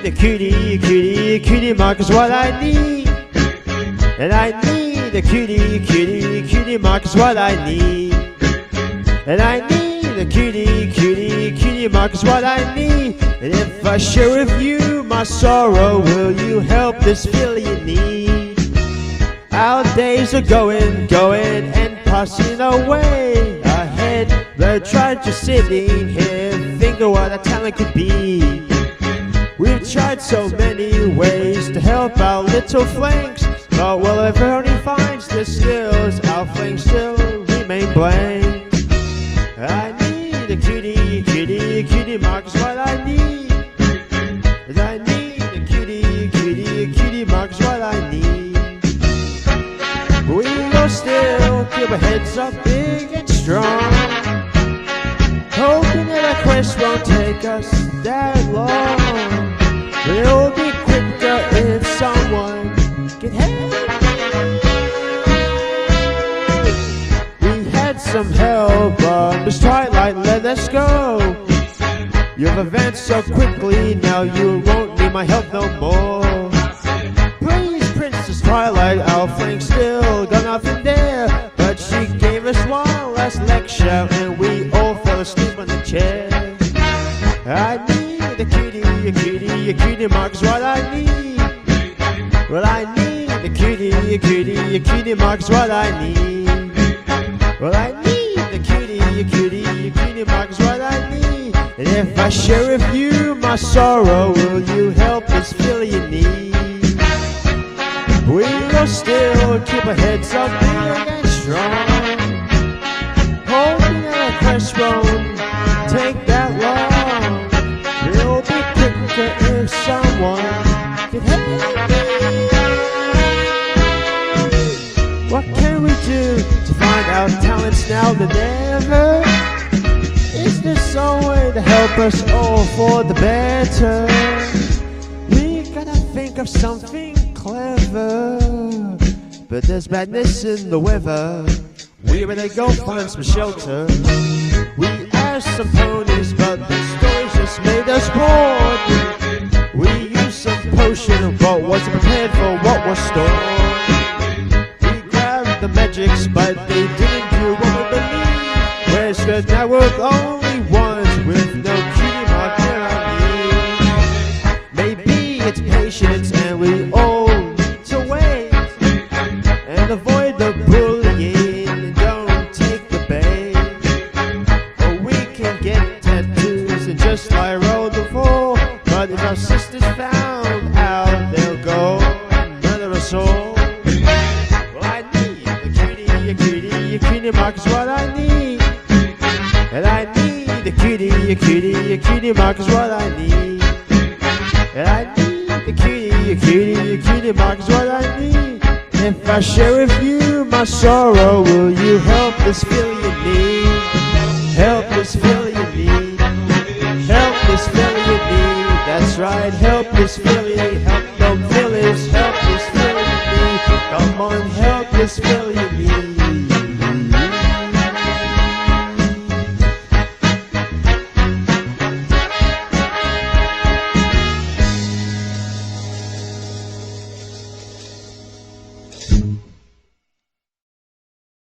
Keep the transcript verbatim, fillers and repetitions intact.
a cutie, cutie, cutie mark is what I need. And I need a cutie, cutie, cutie mark is what I need. And I need a cutie, cutie, cutie mark is what I need. And if I share with you my sorrow, will you help this feeling you need? Our days are going, going and passing away. Ahead, we're trying to sitting here, think of what our talent could be. We've tried so many ways to help our little flanks, but well, if only finds the skills, our flanks still remain blank. I need a cutie, cutie, cutie mark is what I need. And I need a cutie, cutie, cutie mark is what I need. We will still keep our heads up big and strong, hoping that our quest won't take us that long. It'll be quicker if someone can help. We had some help, but Miss Twilight let us go. You've advanced so quickly, now you won't need my help no more. Please, Princess Twilight, our flank still got nothing there, but she gave us one last lecture and we all fell asleep on the chair. I need a cutie, a cutie, a cutie mark is what I need. Well, I need a cutie, a cutie, a cutie mark is what I need. Well, I need a cutie, a cutie, a cutie mark is what I need. And if I share with you my sorrow, will you help this feeling you need? We will still keep our heads up big and strong, hoping that our quest won't take that long. It'll be quicker if someone can help me. What can we do to find our talents now than ever? Is there some way to help us all for the better? We gotta think of something clever, but there's madness in the weather. We better go find some shelter. We asked some ponies, but the stories just made us bored. We used some potion, but wasn't prepared for what was stored. We grabbed the magics, but they didn't do what we believed. We're scared now we're the only ones with no cutie mark there I need. Maybe it's patience and we all need to wait and avoid the bullying and don't take the bait. Or we can get tattoos and just lie roll the floor, but if our sisters found out, they'll go and murder us all. Well, I need a cutie, a cutie, a cutie mark is what I need. And I need a cutie, a cutie, a cutie mark is what I need. And I need a cutie, a cutie, a cutie mark is what I need. If I share with you my sorrow, will you help this feeling you need? Help this feeling you need. Help this feeling you need. That's right, help this feeling. Help them feelings. Help this feeling you need. Come on, help this feeling.